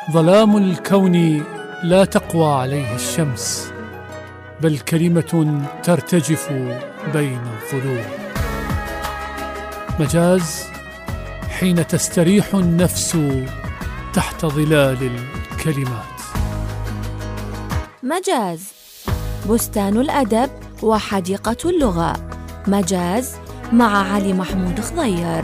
ظلام الكون لا تقوى عليه الشمس، بل كلمة ترتجف بين الظلوم. مجاز حين تستريح النفس تحت ظلال الكلمات. مجاز بستان الأدب وحديقة اللغة. مجاز مع علي محمود خضير.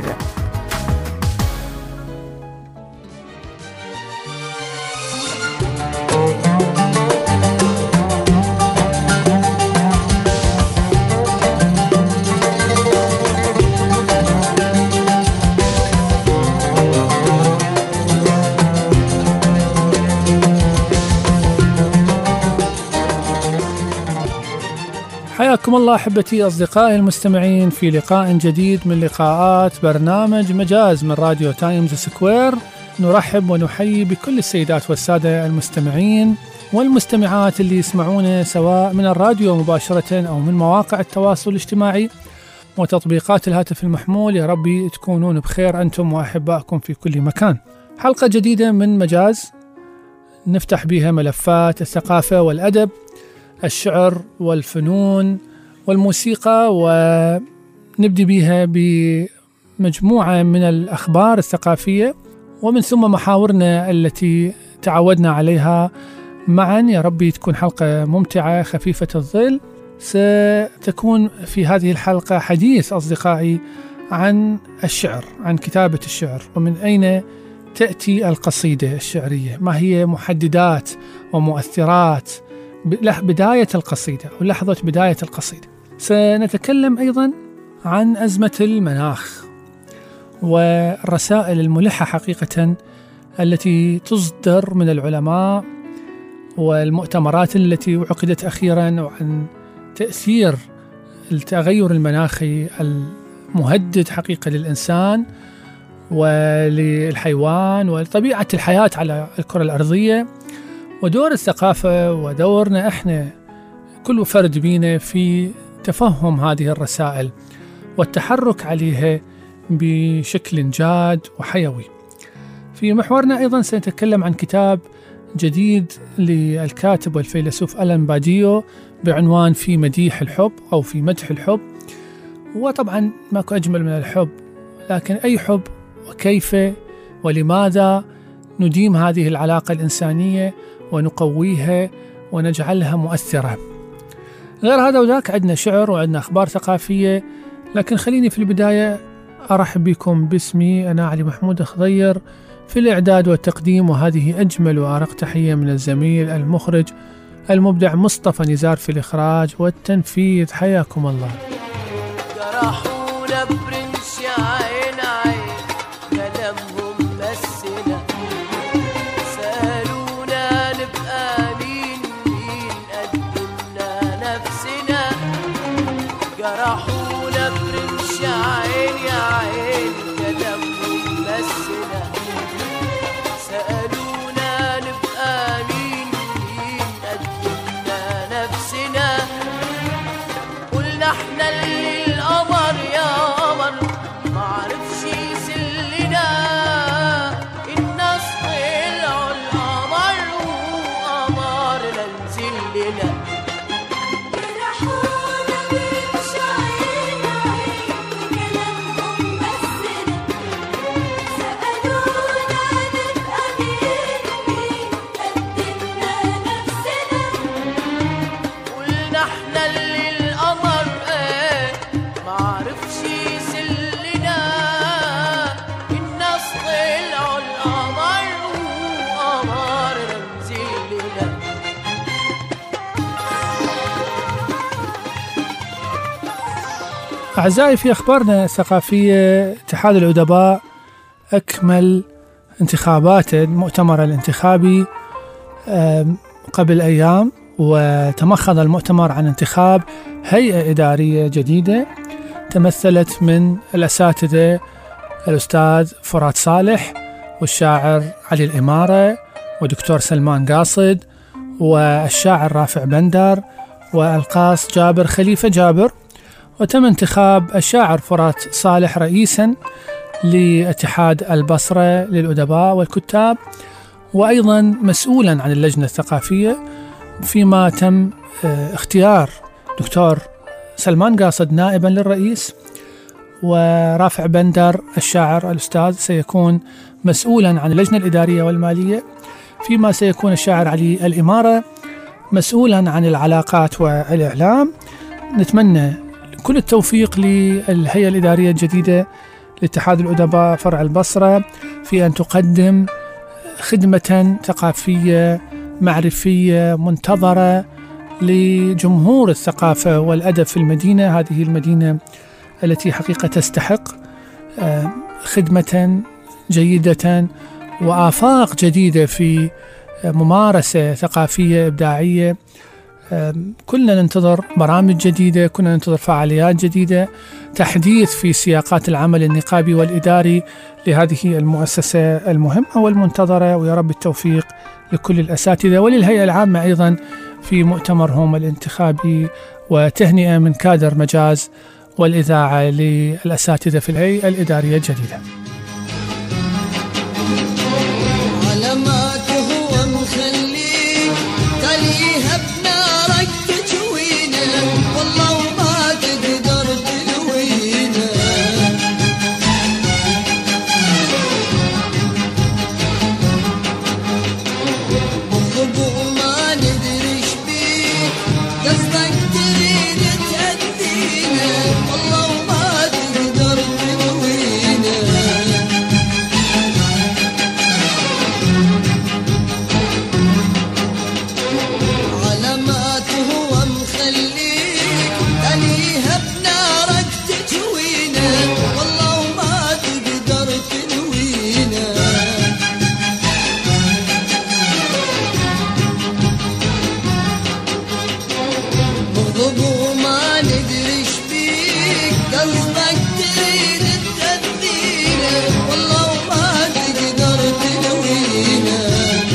حياكم الله أحبتي أصدقائي المستمعين في لقاء جديد من لقاءات برنامج مجاز من راديو تايمز سكوير. نرحب ونحيي بكل السيدات والسادة المستمعين والمستمعات اللي يسمعونا سواء من الراديو مباشرة أو من مواقع التواصل الاجتماعي وتطبيقات الهاتف المحمول. يا ربي تكونون بخير أنتم وأحبائكم في كل مكان. حلقة جديدة من مجاز نفتح بها ملفات الثقافة والأدب، الشعر والفنون والموسيقى، ونبدأ بها بمجموعة من الأخبار الثقافية ومن ثم محاورنا التي تعودنا عليها معا. يا ربي تكون حلقة ممتعة خفيفة الظل. ستكون في هذه الحلقة حديث أصدقائي عن الشعر، عن كتابة الشعر، ومن أين تأتي القصيدة الشعرية، ما هي محددات ومؤثرات بداية القصيدة ولحظة بداية القصيدة. سنتكلم أيضا عن أزمة المناخ والرسائل الملحة حقيقة التي تصدر من العلماء والمؤتمرات التي عقدت أخيرا، وعن تأثير التغير المناخي المهدد حقيقة للإنسان وللحيوان ولطبيعة الحياة على الكرة الأرضية، ودور الثقافة ودورنا إحنا كل فرد بينا في تفهم هذه الرسائل والتحرك عليها بشكل جاد وحيوي. في محورنا أيضا سنتكلم عن كتاب جديد للكاتب والفيلسوف ألان باديو بعنوان في مديح الحب أو في مدح الحب. وطبعا ماكو أجمل من الحب، لكن أي حب وكيف ولماذا نديم هذه العلاقة الإنسانية ونقويها ونجعلها مؤثرة. غير هذا وذاك عندنا شعر وعندنا أخبار ثقافية، لكن خليني في البداية أرحب بكم باسمي أنا علي محمود خضير في الإعداد والتقديم، وهذه أجمل وأرق تحية من الزميل المخرج المبدع مصطفى نزار في الإخراج والتنفيذ. حياكم الله. جرحونا برنش عين عين كلامهم مسنا، سألونا نبقى مين مين قدمنا نفسنا. جرحونا برنش عين يا عين كلامهم مسنا، سألونا نبقى مين مين قدمنا نفسنا. قلنا احنا اللي القمر يا قمر معرفش يسلنا، الناس طلعوا القمر وقمر لنزلنا. جرحونا برمش عين عين كلامهم مسنا، سألونا نبقى مين مين قدمنا نفسنا. قلنا احنا اللي القمر معرفش يسلنا، الناس طلعوا القمر وقمر لنزلنا. أعزائي في أخبارنا الثقافية، اتحاد الأدباء أكمل انتخابات المؤتمر الانتخابي قبل أيام، وتمخض المؤتمر عن انتخاب هيئة إدارية جديدة تمثلت من الأساتذة الأستاذ فرات صالح والشاعر علي الإمارة ودكتور سلمان قاصد والشاعر رافع بندر والقاص جابر خليفة جابر. وتم انتخاب الشاعر فرات صالح رئيسا لاتحاد البصرة للأدباء والكتاب، وأيضا مسؤولا عن اللجنة الثقافية فيما تم اختيار دكتور سلمان قاصد نائبا للرئيس، ورافع بندر الشاعر الأستاذ سيكون مسؤولا عن اللجنة الإدارية والمالية، فيما سيكون الشاعر علي الإمارة مسؤولا عن العلاقات والإعلام. نتمنى كل التوفيق للهيئة الإدارية الجديدة لاتحاد الأدباء فرع البصرة في أن تقدم خدمة ثقافية معرفية منتظرة لجمهور الثقافة والأدب في المدينة، هذه المدينة التي حقيقة تستحق خدمة جيدة وآفاق جديدة في ممارسة ثقافية إبداعية. كلنا ننتظر برامج جديدة، كلنا ننتظر فعاليات جديدة، تحديث في سياقات العمل النقابي والإداري لهذه المؤسسة المهمة والمنتظرة، ويا رب التوفيق لكل الأساتذة وللهيئة العامة أيضا في مؤتمرهم الانتخابي، وتهنئة من كادر مجاز والإذاعة للأساتذة في الهيئة الإدارية الجديدة. علامات هو مخليك تليها بنارك تجوينا، والله ما تقدر تلوينا. بالضبط ما ندري ايش بيك، قصدك تريد تهدينا، والله ما تقدر تلوينا. علامات هو مخليك تليها بنارك تجوينا، والله ما تقدر تلوينا. بالضبط ما ندري ايش بيك، قصدك تريد تهدينا، والله ما تقدر تلوينا.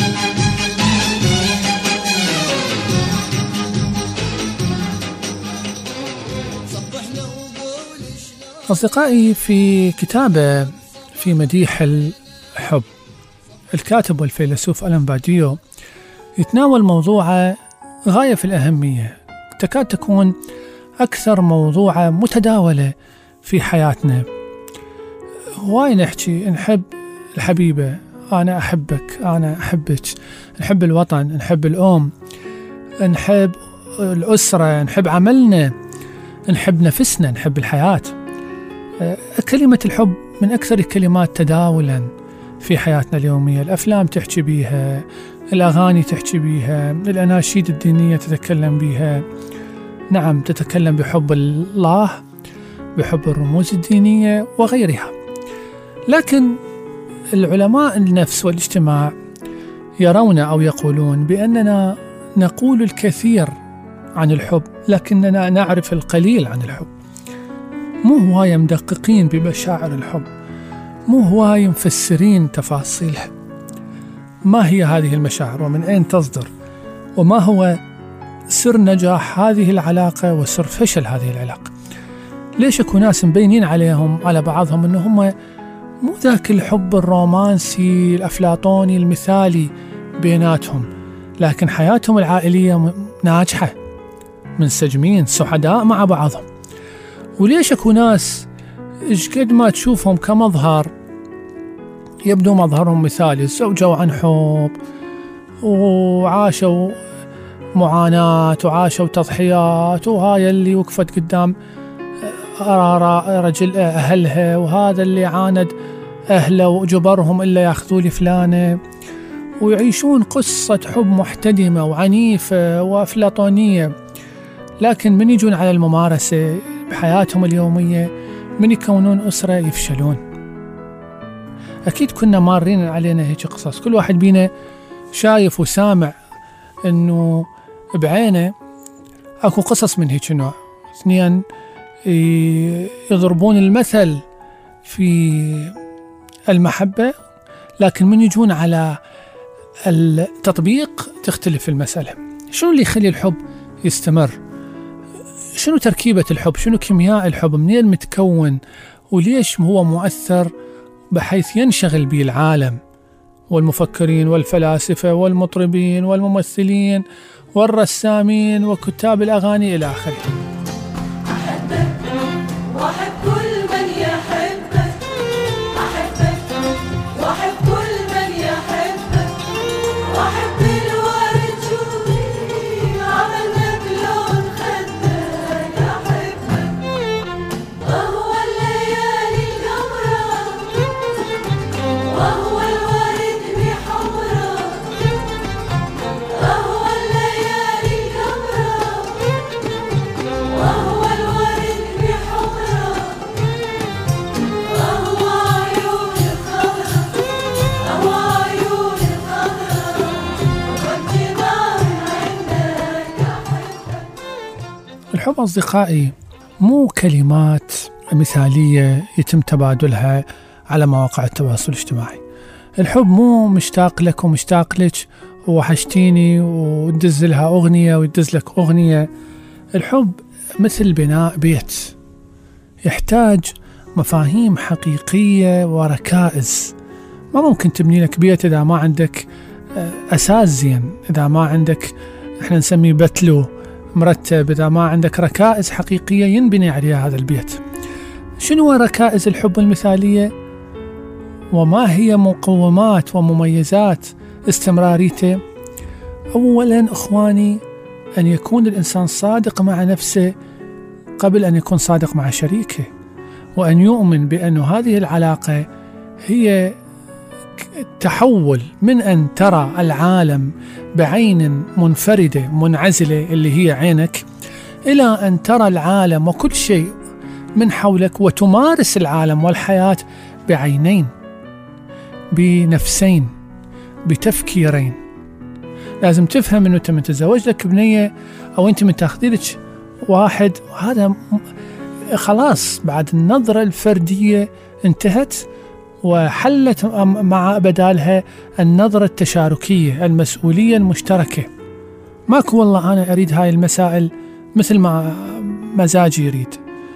صبحنا وقول شلون. أصدقائي، في كتابه في مديح الحب الكاتب والفيلسوف ألان باديو يتناول موضوع غاية في الأهمية، تكاد تكون أكثر موضوع متداولة في حياتنا. هواي نحكي نحب الحبيبة، أنا أحبك، أنا أحبك، نحب الوطن، نحب الأم، نحب الأسرة، نحب عملنا، نحب نفسنا، نحب الحياة. كلمة الحب من أكثر الكلمات تداولا في حياتنا اليومية. الأفلام تحكي بيها، الأغاني تحكي بيها، الأناشيد الدينية تتكلم بيها. نعم، تتكلم بحب الله، بحب الرموز الدينية وغيرها. لكن العلماء النفس والاجتماع يرون أو يقولون بأننا نقول الكثير عن الحب لكننا نعرف القليل عن الحب. مو هواية مدققين بمشاعر الحب، مو هواية مفسرين تفاصيلها. ما هي هذه المشاعر ومن أين تصدر، وما هو سر نجاح هذه العلاقة وسر فشل هذه العلاقة؟ ليش اكو ناس مبينين عليهم على بعضهم انه هم مو ذاك الحب الرومانسي الأفلاطوني المثالي بيناتهم، لكن حياتهم العائلية ناجحة، منسجمين، سعداء مع بعضهم؟ وليش اكو ناس ايش قد ما تشوفهم كمظهر يبدو مظهرهم مثالي، تزوجوا عن حب وعاشوا معاناة وعاشوا تضحيات، وهاي اللي وقفت قدام رجل أهلها، وهذا اللي عاند أهله وجبرهم إلا يأخذوا لي فلانة، ويعيشون قصة حب محتدمة وعنيفة وأفلاطونية. لكن من يجون على الممارسة بحياتهم اليومية، من يكونون أسرة، يفشلون. أكيد كنا مارين علينا هيك قصص، كل واحد بينا شايف وسامع أنه بعينه أكو قصص من هيك نوع. اثنين يضربون المثل في المحبة، لكن من يجون على التطبيق تختلف المسألة. شنو اللي يخلي الحب يستمر؟ شنو تركيبة الحب؟ شنو كيمياء الحب؟ منين متكون؟ وليش هو مؤثر بحيث ينشغل به العالم والمفكرين والفلاسفة والمطربين والممثلين والرسامين وكتاب الأغاني إلى آخره. وأحب كل من يحبك، أحبك وأحب كل من يحبك، وأحب الورد شوفي عملنا بلون خدك، أحبك وهو الليالي القمرة، وهو الورد بحمرة، وهو الليالي القمرة، وهو الورد بحمرة، وهو عيون الخضرة، وهو عيون الخضرة، وانت نار عندك أحبك. الحب أصدقائي مو كلمات مثالية يتم تبادلها على مواقع التواصل الاجتماعي. الحب مو مشتاق لك ومشتاق لك ووحشتيني وتدز لها أغنية وتدز لك أغنية. الحب مثل بناء بيت، يحتاج مفاهيم حقيقية وركائز. ما ممكن تبني لك بيت إذا ما عندك أساس زين، إذا ما عندك احنا نسميه بتلو مرتب، إذا ما عندك ركائز حقيقية ينبني عليها هذا البيت. شنو ركائز الحب المثالية؟ وما هي مقومات ومميزات استمراريته؟ أولا أخواني، أن يكون الإنسان صادق مع نفسه قبل أن يكون صادق مع شريكه، وأن يؤمن بأن هذه العلاقة هي تحول من أن ترى العالم بعين منفردة منعزلة اللي هي عينك، إلى أن ترى العالم وكل شيء من حولك وتمارس العالم والحياة بعينين، بنفسين، بتفكيرين. لازم تفهم أنه أنت من تتزوج لك بنية أو أنت من تاخذيلك واحد، وهذا خلاص بعد النظرة الفردية انتهت وحلت مع بدالها النظرة التشاركية، المسؤولية المشتركة. ماكو والله أنا أريد هاي المسائل مثل ما مزاجي يريد،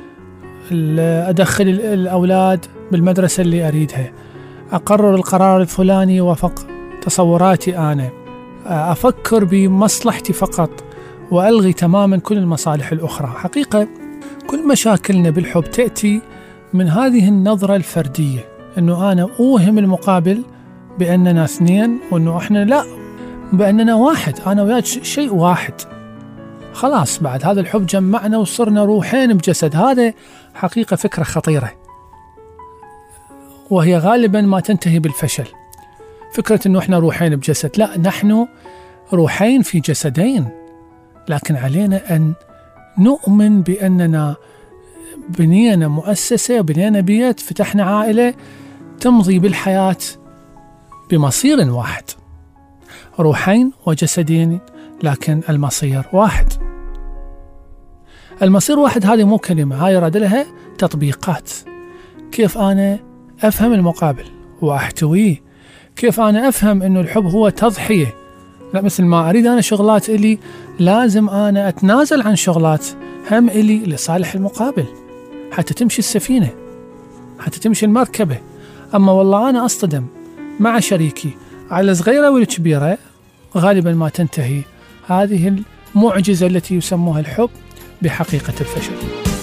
أدخل الأولاد بالمدرسة اللي أريدها، أقرر القرار الفلاني وفق تصوراتي أنا، أفكر بمصلحتي فقط وألغي تماما كل المصالح الأخرى. حقيقة كل مشاكلنا بالحب تأتي من هذه النظرة الفردية، أنه أنا أوهم المقابل بأننا اثنين، وأنه إحنا لا، بأننا واحد، أنا وياك شيء واحد. خلاص بعد هذا الحب جمعنا وصرنا روحين بجسد. هذا حقيقة فكرة خطيرة، وهي غالبا ما تنتهي بالفشل. فكرة أنه إحنا روحين بجسد، لا، نحن روحين في جسدين، لكن علينا أن نؤمن بأننا بنينا مؤسسة، بنينا بيت، فتحنا عائلة تمضي بالحياة بمصير واحد. روحين وجسدين، لكن المصير واحد. المصير واحد هذه مو كلمة، هاي يراد لها تطبيقات. كيف أنا أفهم المقابل وأحتويه، كيف أنا أفهم أنه الحب هو تضحية. لا، مثل ما أريد أنا شغلات إلي لازم أنا أتنازل عن شغلات هم إلي لصالح المقابل، حتى تمشي السفينة، حتى تمشي المركبة. أما والله أنا أصطدم مع شريكي على صغيرة ولا كبيرة، غالبا ما تنتهي هذه المعجزة التي يسموها الحب بحقيقة الفشل.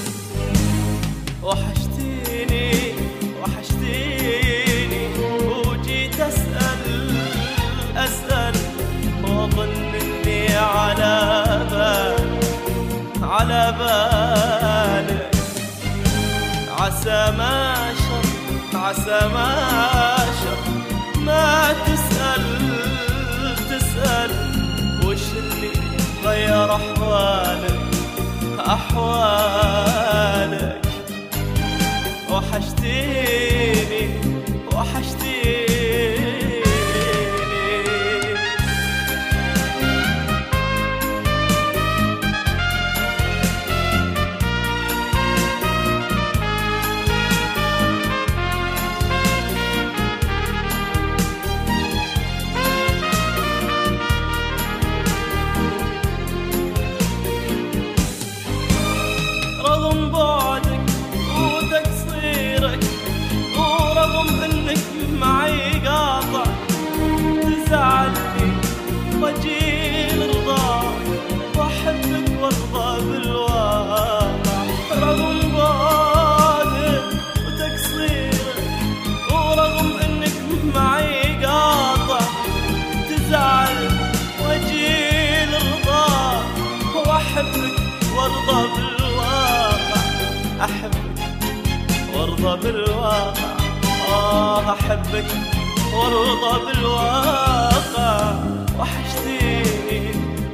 وحشتيني وحشتيني وجيت أسأل وأظن إني على بالك، عسى ما شر ما تسأل وش اللي غير أحوالك. وحشتيني رغم بعدك وتقصيرك ورغم بالواقع أحبك وارضى بالواقع وحشتيني.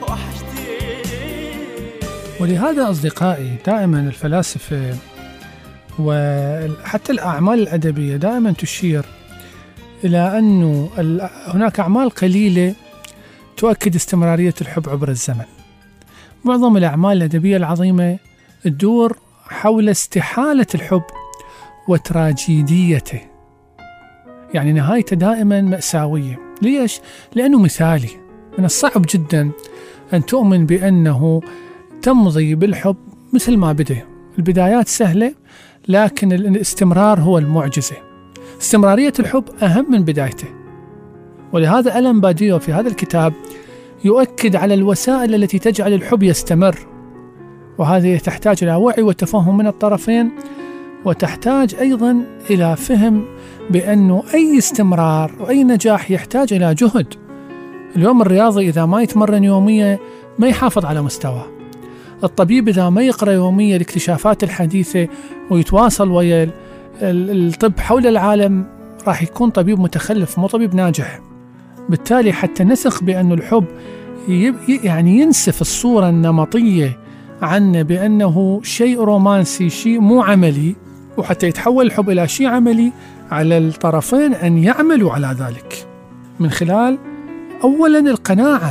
ولهذا أصدقائي دائما الفلاسفة وحتى الأعمال الأدبية دائما تشير إلى أنه هناك أعمال قليلة تؤكد استمرارية الحب عبر الزمن. معظم الأعمال الأدبية العظيمة تدور حول استحالة الحب وتراجيديته، يعني نهايته دائما مأساوية. ليش؟ لأنه مثالي. من الصعب جدا أن تؤمن بأنه تمضي بالحب مثل ما بدأ. البدايات سهلة لكن الاستمرار هو المعجزة. استمرارية الحب أهم من بدايته. ولهذا ألان باديو في هذا الكتاب يؤكد على الوسائل التي تجعل الحب يستمر، وهذه تحتاج إلى وعي وتفهم من الطرفين، وتحتاج أيضا إلى فهم بأنه أي استمرار وأي نجاح يحتاج إلى جهد. اليوم الرياضي إذا ما يتمرن يوميا ما يحافظ على مستواه. الطبيب إذا ما يقرأ يوميا الاكتشافات الحديثة ويتواصل ويا الطب حول العالم راح يكون طبيب متخلف مو طبيب ناجح. بالتالي حتى نثق بأن الحب يعني ينسف الصورة النمطية عنه بأنه شيء رومانسي، شيء مو عملي، وحتى يتحول الحب إلى شيء عملي على الطرفين أن يعملوا على ذلك من خلال أولا القناعة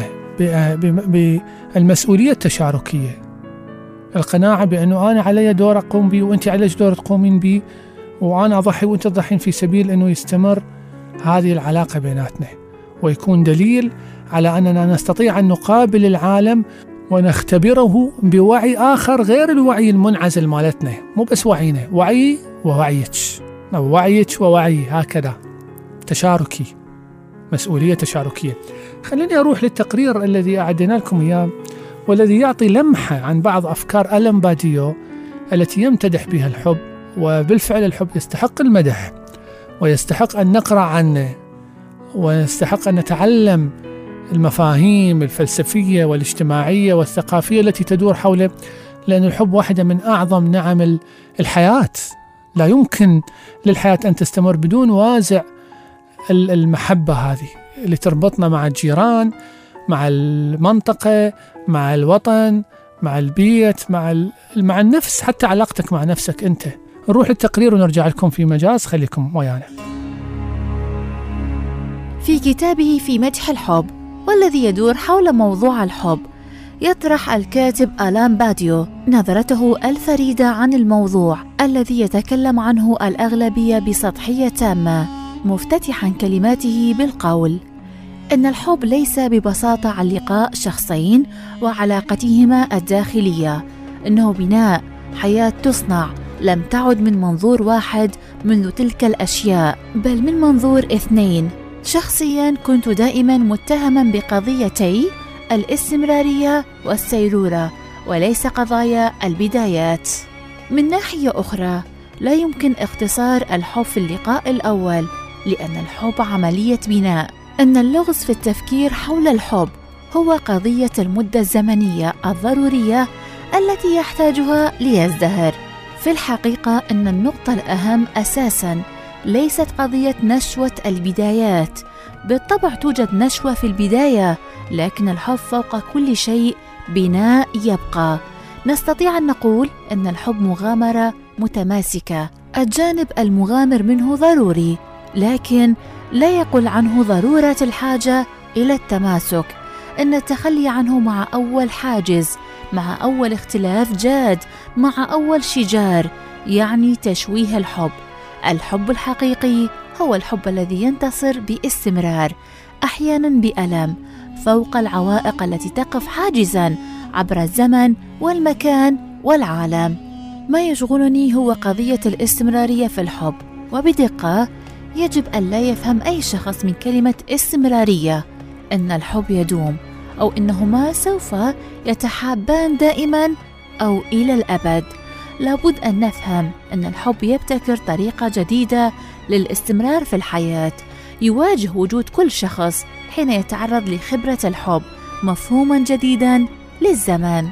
بالمسؤولية التشاركية، القناعة بأنه أنا علي دور أقوم به وأنت عليك دور تقومين به، وأنا أضحي وأنت تضحين في سبيل أنه يستمر هذه العلاقة بيناتنا، ويكون دليل على أننا نستطيع أن نقابل العالم ونختبره بوعي آخر غير الوعي المنعزل مالتنا. مو بس وعينا، وعي ووعيك، أو وعيك ووعي، هكذا تشاركي، مسؤولية تشاركية. خليني أروح للتقرير الذي أعدنا لكم إياه، والذي يعطي لمحة عن بعض أفكار ألان باديو التي يمتدح بها الحب. وبالفعل الحب يستحق المدح، ويستحق أن نقرأ عنه، ويستحق أن نتعلم المفاهيم الفلسفية والاجتماعية والثقافية التي تدور حوله، لأن الحب واحدة من أعظم نعم الحياة. لا يمكن للحياة أن تستمر بدون وازع المحبة هذه اللي تربطنا مع الجيران، مع المنطقة، مع الوطن، مع البيت، مع النفس، حتى علاقتك مع نفسك أنت. نروح للتقرير ونرجع لكم في مجاز، خليكم ويانا. في كتابه في مدح الحب والذي يدور حول موضوع الحب، يطرح الكاتب ألان باديو نظرته الفريدة عن الموضوع الذي يتكلم عنه الأغلبية بسطحية تامة، مفتتحا كلماته بالقول إن الحب ليس ببساطة عن لقاء شخصين وعلاقتهما الداخلية، إنه بناء حياة تصنع لم تعد من منظور واحد منذ تلك الأشياء، بل من منظور اثنين. شخصياً كنت دائماً متهماً بقضيتي الاستمرارية والسيرورة، وليس قضايا البدايات. من ناحية أخرى، لا يمكن اختصار الحب في اللقاء الأول، لأن الحب عملية بناء. أن اللغز في التفكير حول الحب هو قضية المدة الزمنية الضرورية التي يحتاجها ليزدهر. في الحقيقة أن النقطة الأهم أساساً ليست قضية نشوة البدايات. بالطبع توجد نشوة في البداية، لكن الحب فوق كل شيء بناء يبقى. نستطيع أن نقول أن الحب مغامرة متماسكة، الجانب المغامر منه ضروري، لكن لا يقل عنه ضرورة الحاجة إلى التماسك. أن التخلي عنه مع أول حاجز، مع أول اختلاف جاد، مع أول شجار، يعني تشويه الحب. الحب الحقيقي هو الحب الذي ينتصر باستمرار، أحيانا بألم، فوق العوائق التي تقف حاجزا عبر الزمن والمكان والعالم. ما يشغلني هو قضية الاستمرارية في الحب، وبدقة يجب أن لا يفهم أي شخص من كلمة استمرارية أن الحب يدوم، أو أنهما سوف يتحابان دائما أو إلى الأبد. لابد أن نفهم أن الحب يبتكر طريقة جديدة للاستمرار في الحياة، يواجه وجود كل شخص حين يتعرض لخبرة الحب مفهوما جديدا للزمان.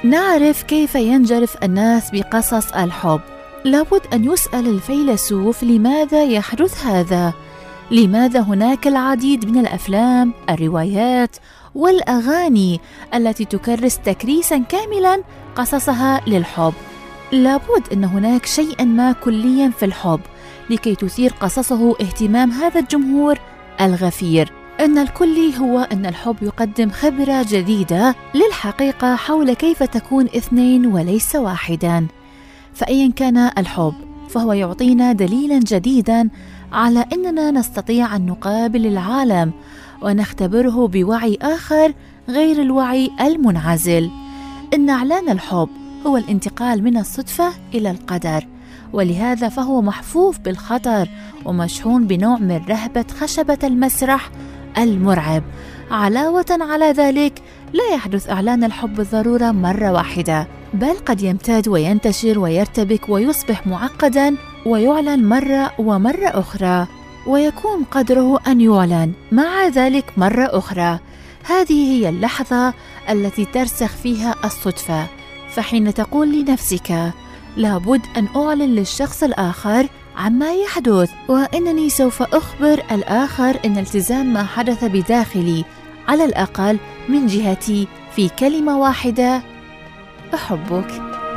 نعرف كيف ينجرف الناس بقصص الحب. لابد أن يسأل الفيلسوف لماذا يحدث هذا؟ لماذا هناك العديد من الأفلام، الروايات والأغاني التي تكرس تكريسا كاملا قصصها للحب؟ لابد أن هناك شيئا ما كليا في الحب لكي تثير قصصه اهتمام هذا الجمهور الغفير. أن الكلي هو أن الحب يقدم خبرة جديدة للحقيقة حول كيف تكون اثنين وليس واحدا. فأيا كان الحب فهو يعطينا دليلا جديدا على أننا نستطيع أن نقابل العالم ونختبره بوعي آخر غير الوعي المنعزل. إن إعلان الحب هو الانتقال من الصدفة إلى القدر، ولهذا فهو محفوف بالخطر ومشحون بنوع من رهبة خشبة المسرح المرعب. علاوة على ذلك لا يحدث إعلان الحب بالضرورة مرة واحدة، بل قد يمتد وينتشر ويرتبك ويصبح معقدا ويعلن مرة ومرة أخرى، ويكون قدره أن يعلن مع ذلك مرة أخرى. هذه هي اللحظة التي ترسخ فيها الصدفة. فحين تقول لنفسك لابد أن أعلن للشخص الآخر عما يحدث، وإنني سوف أخبر الآخر إن التزام ما حدث بداخلي على الأقل من جهتي في كلمة واحدة: أحبك.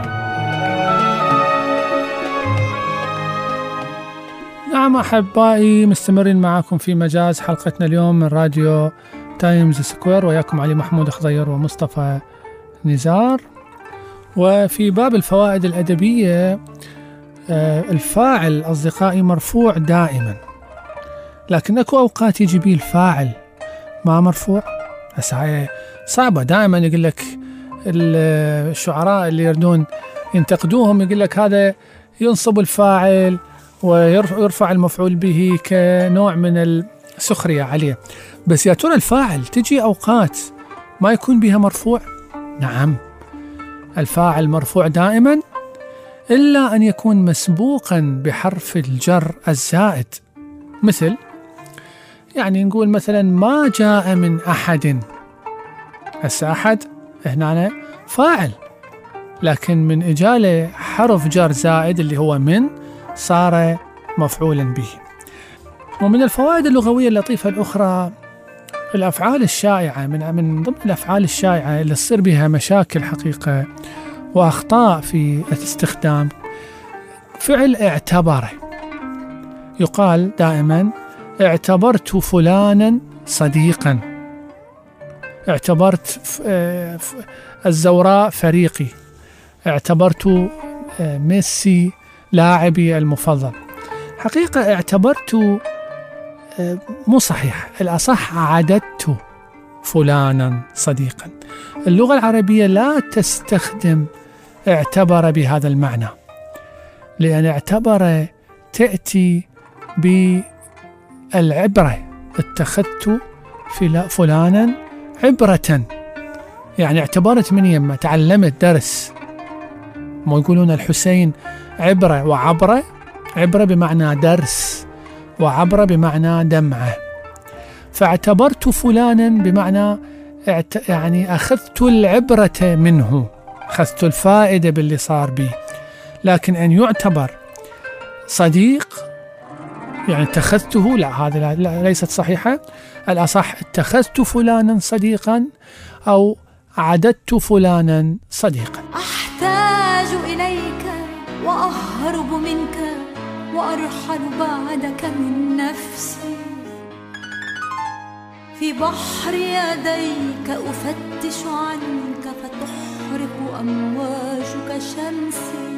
نعم أحبائي، مستمرين معكم في مجاز حلقتنا اليوم من راديو تايمز سكوير، وياكم علي محمود خضير ومصطفى نزار. وفي باب الفوائد الأدبية، الفاعل أصدقائي مرفوع دائما، لكن أكو أوقات يجي بيه الفاعل ما مرفوع. هسه صعبة. دائما يقول لك الشعراء اللي يردون ينتقدوهم يقول لك هذا ينصب الفاعل ويرفع المفعول به كنوع من السخرية عليه. بس يا ترى الفاعل تجي أوقات ما يكون بها مرفوع؟ نعم، الفاعل مرفوع دائما إلا أن يكون مسبوقا بحرف الجر الزائد. مثل يعني نقول مثلا ما جاء من أحد. هسه أحد هنا فاعل، لكن من إجاله حرف جر زائد اللي هو من صار مفعولا به. ومن الفوائد اللغوية اللطيفة الأخرى الأفعال الشائعة، من ضمن الأفعال الشائعة اللي تصير بها مشاكل حقيقة وأخطاء في الاستخدام فعل اعتبر. يقال دائما اعتبرت فلانا صديقا، اعتبرت الزوراء فريقي، اعتبرت ميسي لاعبي المفضل. حقيقة اعتبرت مو صحيح، الأصح عددت فلانا صديقا. اللغة العربية لا تستخدم اعتبر بهذا المعنى، لأن اعتبر تأتي بالعبرة. اتخذت فلانا عبرة، يعني اعتبرت من يمه، تعلمت درس. ما يقولون الحسين عبرة وعبرة، عبرة بمعنى درس وعبرة بمعنى دمعة. فاعتبرت فلانا بمعنى يعني أخذت العبرة منه، أخذت الفائدة باللي صار بي. لكن أن يعتبر صديق يعني اتخذته، لا، هذا ليست صحيحة. الأصح اتخذت فلانا صديقا أو عددت فلانا صديقا. أحتاج إليك وأهرب منك وأرحل بعدك من نفسي، في بحر يديك أفتش عنك فتحرق أمواجك شمسي.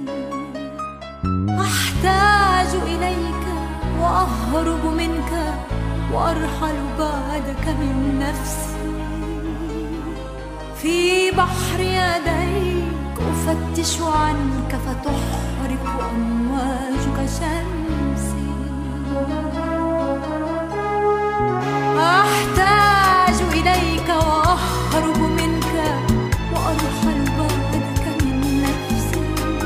أحتاج إليك وأهرب منك وأرحل بعدك من نفسي، في بحر يديك أفتش عنك فتحرق أمواجك شمسي. أحتاج إليك وأهرب منك وأرحل بعدك من نفسي،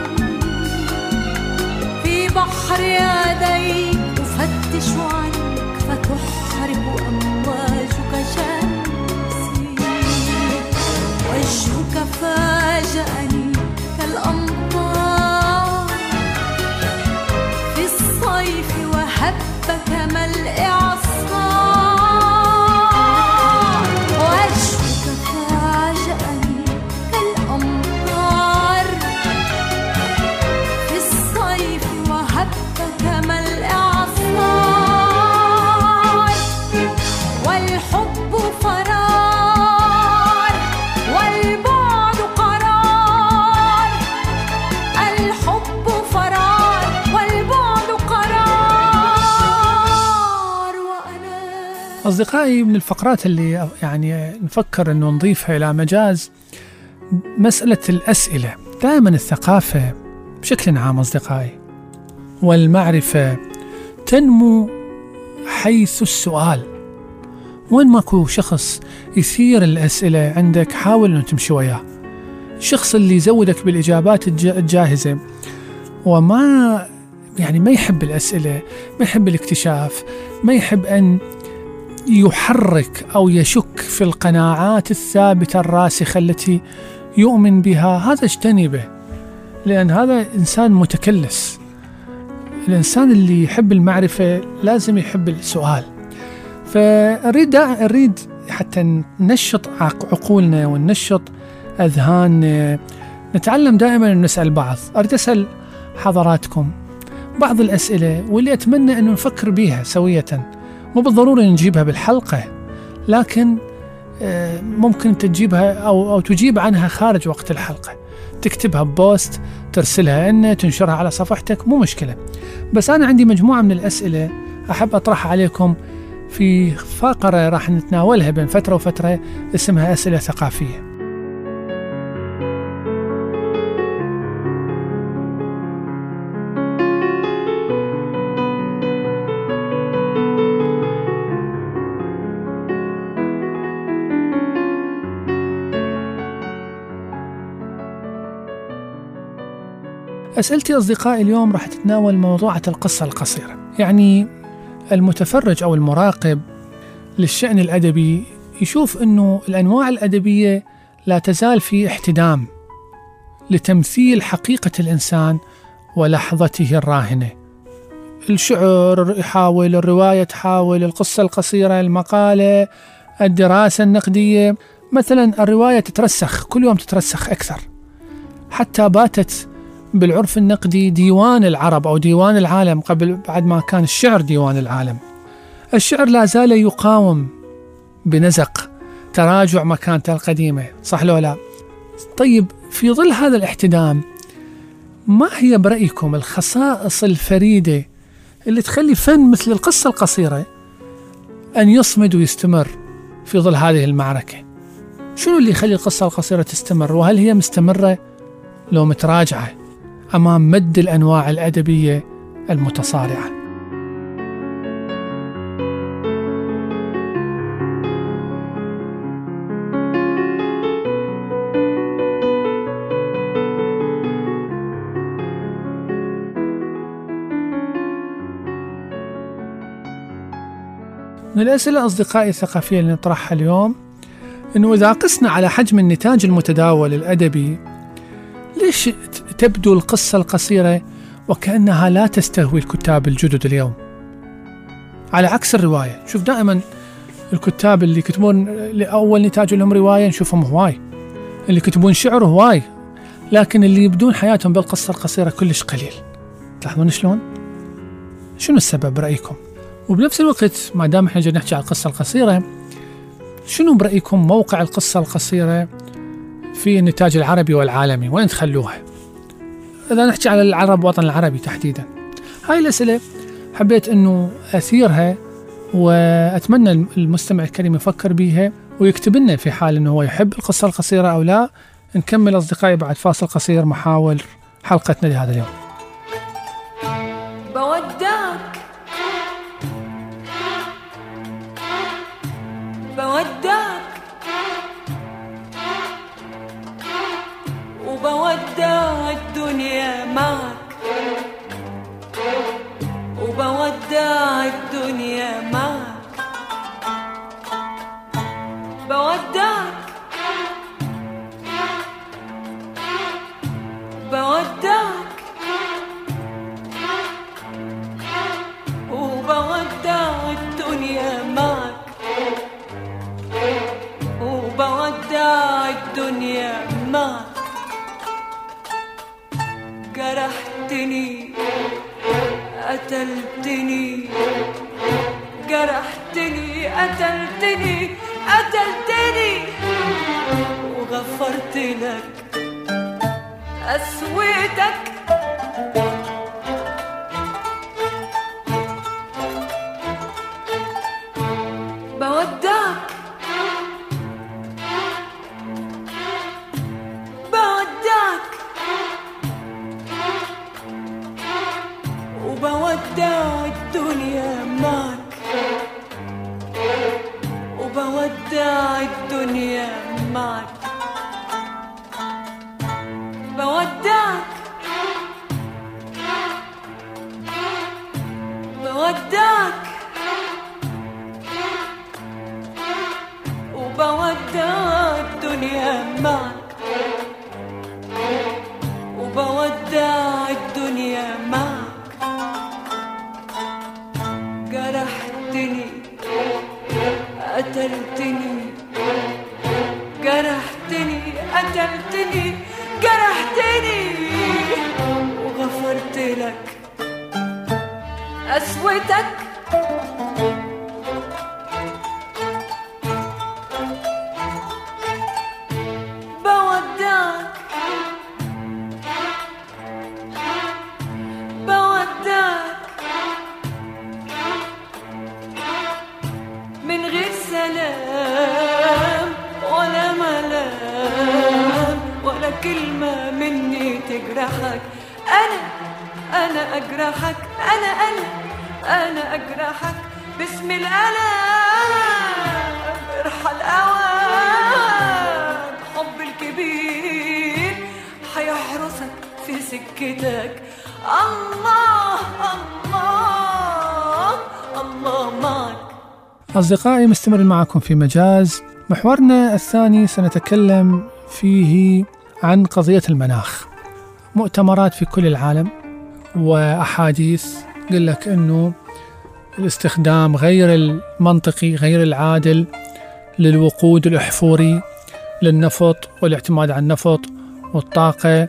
في بحر يديك أفتش عنك فتحرق أمواجك شمسي. وجهك فال أصدقائي، من الفقرات اللي يعني نفكر أنه نضيفها إلى مجاز مسألة الأسئلة. دائما الثقافة بشكل عام أصدقائي والمعرفة تنمو حيث السؤال. وين ماكو شخص يثير الأسئلة عندك حاول أنه تمشي وياه. الشخص اللي يزودك بالإجابات الجاهزة وما يعني ما يحب الأسئلة، ما يحب الاكتشاف، ما يحب أن يحرك أو يشك في القناعات الثابتة الراسخة التي يؤمن بها، هذا اجتنبه، لأن هذا إنسان متكلس. الإنسان اللي يحب المعرفة لازم يحب السؤال. فأريد حتى ننشط عقولنا وننشط أذهاننا، نتعلم دائما نسأل بعض. أريد أسأل حضراتكم بعض الأسئلة واللي أتمنى أن نفكر بها سوية. مو بالضروري نجيبها بالحلقة، لكن ممكن تجيبها أو تجيب عنها خارج وقت الحلقة، تكتبها ببوست، ترسلها لنا، تنشرها على صفحتك، مو مشكلة. بس أنا عندي مجموعة من الأسئلة أحب أطرحها عليكم في فقرة راح نتناولها بين فترة وفترة اسمها أسئلة ثقافية. أسئلتي أصدقائي اليوم راح تتناول موضوعة القصة القصيرة. يعني المتفرج أو المراقب للشأن الأدبي يشوف أنه الأنواع الأدبية لا تزال في احتدام لتمثيل حقيقة الإنسان ولحظته الراهنة. الشعر يحاول، الرواية تحاول، القصة القصيرة، المقالة، الدراسة النقدية. مثلا الرواية تترسخ كل يوم، تترسخ أكثر، حتى باتت بالعرف النقدي ديوان العرب أو ديوان العالم قبل بعد ما كان الشعر ديوان العالم. الشعر لا زال يقاوم بنزق تراجع مكانته القديمة، صح لو لا؟ طيب، في ظل هذا الاحتدام ما هي برأيكم الخصائص الفريدة اللي تخلي فن مثل القصة القصيرة أن يصمد ويستمر في ظل هذه المعركة؟ شنو اللي يخلي القصة القصيرة تستمر؟ وهل هي مستمرة لو متراجعة أمام مد الأنواع الأدبية المتصارعة؟ من الأسئلة أصدقائي الثقافية اللي نطرحها اليوم أنه إذا قسنا على حجم النتاج المتداول الأدبي، ليش تبدو القصة القصيرة وكأنها لا تستهوي الكتاب الجدد اليوم، على عكس الرواية؟ شوف دائما الكتاب اللي يكتبون لأول نتاج لهم رواية نشوفهم هواي، اللي يكتبون شعر هواي، لكن اللي يبدون حياتهم بالقصة القصيرة كلش قليل. تلاحظون شلون؟ شنو السبب برأيكم؟ وبنفس الوقت ما دام احنا جاي نحكي على القصة القصيرة، شنو برأيكم موقع القصة القصيرة في النتاج العربي والعالمي؟ وين تخلوها؟ إذا نحكي على العرب، وطن العربي تحديدا. هاي الأسئلة حبيت أنه أثيرها، وأتمنى المستمع الكريم يفكر بيها ويكتب لنا في حال أنه هو يحب القصة القصيرة أو لا. نكمل أصدقائي بعد فاصل قصير محاور حلقتنا لهذا اليوم. بودعك وبودع الدنيا معك، وبودع الدنيا معك، بودعك وبودع الدنيا معك، وبودع الدنيا معك. جرحتني قتلتني، جرحتني قتلتني، وغفرت لك قسوتك. بودع الدنيا معك، بودعك بودعك وبودع الدنيا معك، وبودع الدنيا معك. جرحتني قتلتني، جرحتني قتلتني، جرحتني وغفرت لك قسوتك. بودعك بودعك من غير سلام ولا ملام ولا كلمة مني تجرحك. أنا أجرحك، أنا أجرحك باسم الألم. ارحل أوان حب الكبير حيحرسك في سكتك. الله الله الله معك. أصدقائي، مستمر معكم في مجاز. محورنا الثاني سنتكلم فيه عن قضية المناخ. مؤتمرات في كل العالم وأحاديث قل لك أنه الاستخدام غير المنطقي غير العادل للوقود الأحفوري، للنفط والاعتماد على النفط والطاقة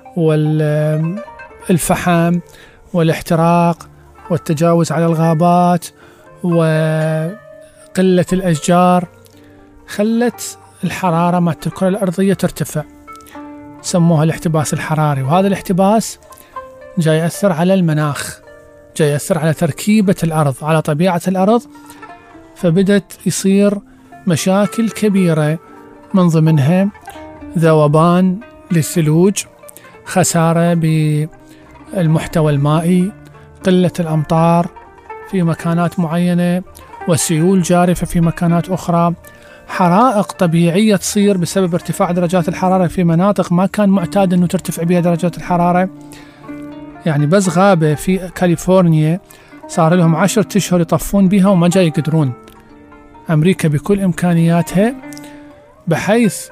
والفحم والاحتراق والتجاوز على الغابات وقلة الأشجار خلت الحرارة مالت الكرة الأرضية ترتفع، سموها الاحتباس الحراري. وهذا الاحتباس جاي يأثر على المناخ، جاي يأثر على تركيبة الأرض، على طبيعة الأرض. فبدت يصير مشاكل كبيرة، من ضمنها ذوبان للثلوج، خسارة بالمحتوى المائي، قلة الأمطار في مكانات معينة، وسيول جارفة في مكانات أخرى، حرائق طبيعية تصير بسبب ارتفاع درجات الحرارة في مناطق ما كان معتاد أنه ترتفع بها درجات الحرارة. يعني بس غابة في كاليفورنيا صار لهم 10 أشهر يطفون بها وما جاي يقدرون. أمريكا بكل إمكانياتها، بحيث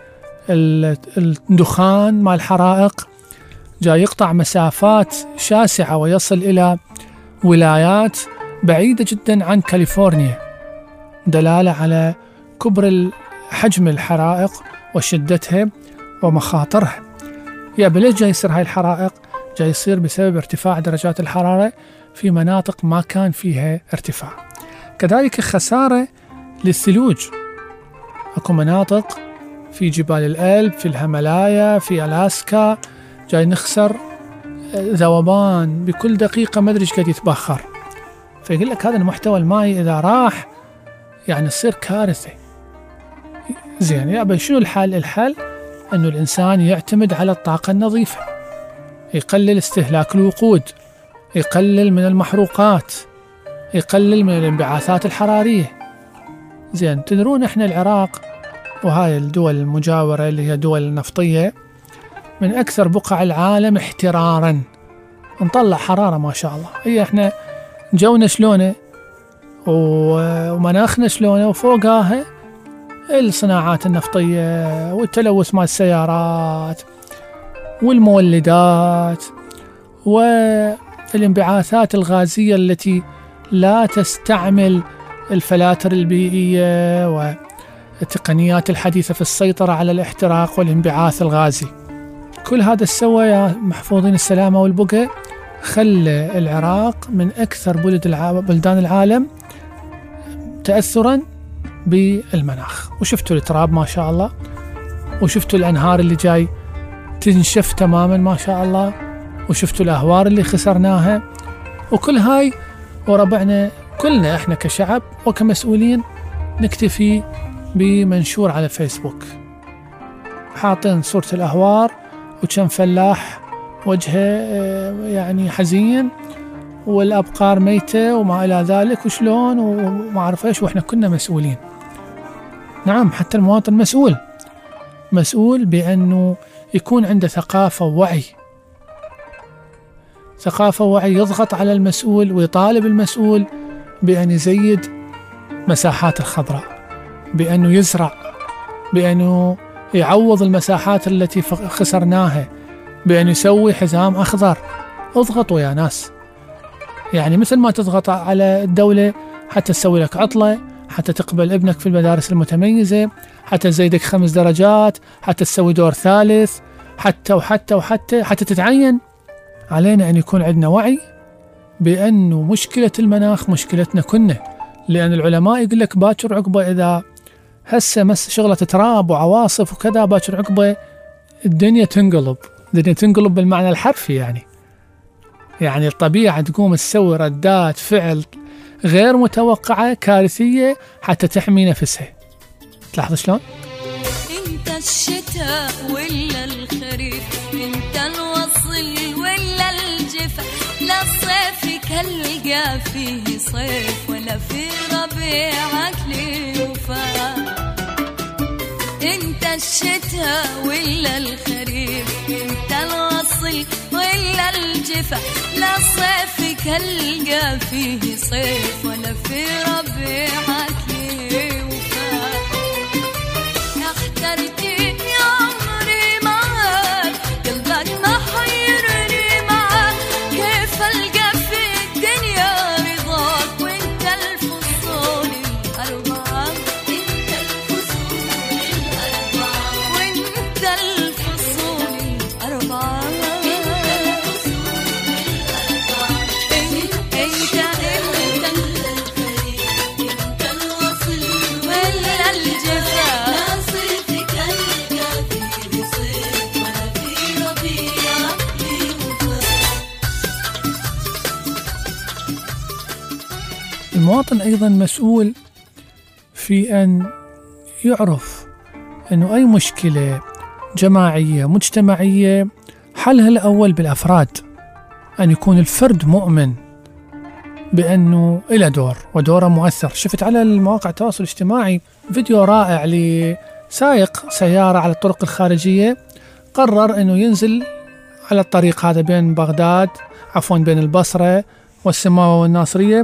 الدخان مع الحرائق جاي يقطع مسافات شاسعة ويصل إلى ولايات بعيدة جدا عن كاليفورنيا، دلالة على كبر حجم الحرائق وشدتها ومخاطرها. يا بليش جاي يصير هاي الحرائق؟ جاي يصير بسبب ارتفاع درجات الحرارة في مناطق ما كان فيها ارتفاع. كذلك خسارة للثلوج، اكو مناطق في جبال الألب، في الهيمالايا، في ألاسكا، جاي نخسر ذوبان بكل دقيقة ما أدري إيش قد يتبخر. فيقول لك هذا المحتوى المائي إذا راح يعني تصير كارثة. زين، يا شنو الحل؟ الحل أنه الإنسان يعتمد على الطاقة النظيفة، يقلل استهلاك الوقود، يقلل من المحروقات، يقلل من الانبعاثات الحرارية. زين، تدرون إحنا العراق وهاي الدول المجاورة اللي هي دول نفطية من أكثر بقع العالم احترارا، نطلع حرارة ما شاء الله. هي إحنا جونا شلونه ومناخنا شلونه، وفوقها الصناعات النفطية والتلوث مال السيارات والمولدات والانبعاثات الغازية التي لا تستعمل الفلاتر البيئية والتقنيات الحديثة في السيطرة على الاحتراق والانبعاث الغازي. كل هذا السوى يا محفوظين السلامة والبقى خلى العراق من أكثر بلدان العالم تأثرا بالمناخ. وشفتوا التراب ما شاء الله، وشفتوا الأنهار اللي جاي تنشف تماما ما شاء الله، وشفتوا الأهوار اللي خسرناها. وكل هاي وربعنا كلنا احنا كشعب وكمسؤولين نكتفي بمنشور على فيسبوك حاطين صورة الأهوار وكم فلاح وجهه يعني حزين والأبقار ميتة وما إلى ذلك وشلون وما أعرف إيش، وإحنا كنا مسؤولين. نعم، حتى المواطن مسؤول بأنه يكون عنده ثقافة ووعي، يضغط على المسؤول ويطالب المسؤول بأن يزيد مساحات الخضراء، بأنه يزرع، بأنه يعوض المساحات التي خسرناها، بأن يسوي حزام أخضر. اضغطوا يا ناس، يعني مثل ما تضغط على الدولة حتى تسوي لك عطلة، حتى تقبل ابنك في المدارس المتميزة، حتى تزيدك 5 درجات، حتى تسوي دور ثالث، حتى تتعين. علينا أن يكون عندنا وعي بأنه مشكلة المناخ مشكلتنا كنا، لأن العلماء يقول لك باكر عقبة إذا هسه شغلة تراب وعواصف وكذا، باكر عقبة الدنيا تنقلب بالمعنى الحرفي، يعني الطبيعة تقوم تسوي ردات فعل غير متوقعة كارثية حتى تحمي نفسها. تلاحظ شلون؟ انت الشتاء ولا الخريف، انت الوصل ولا الجفا، لا صيفك القى فيه صيف ولا في ربيعك لي وفا. انت الشتاء ولا الخريف، انت الوصل ولا الجفا، لا صيفك القى فيه صيف ولا في ربيعك لي وفا. اخترتي يا عمري معاك، قلبك ما حيرني معاك، كيف القى في الدنيا رضاك وانت الفصول الاربعه، انت الفصول الاربعه، وانت الفصول الاربعه، المواطن أيضا مسؤول في أن يعرف أنه أي مشكلة جماعية مجتمعية حلها الأول بالأفراد، أن يكون الفرد مؤمن بأنه إلى دور ودوره مؤثر. شفت على المواقع التواصل الاجتماعي فيديو رائع لسائق سيارة على الطرق الخارجية، قرر أنه ينزل على الطريق هذا بين بين البصرة والسماوة والناصرية،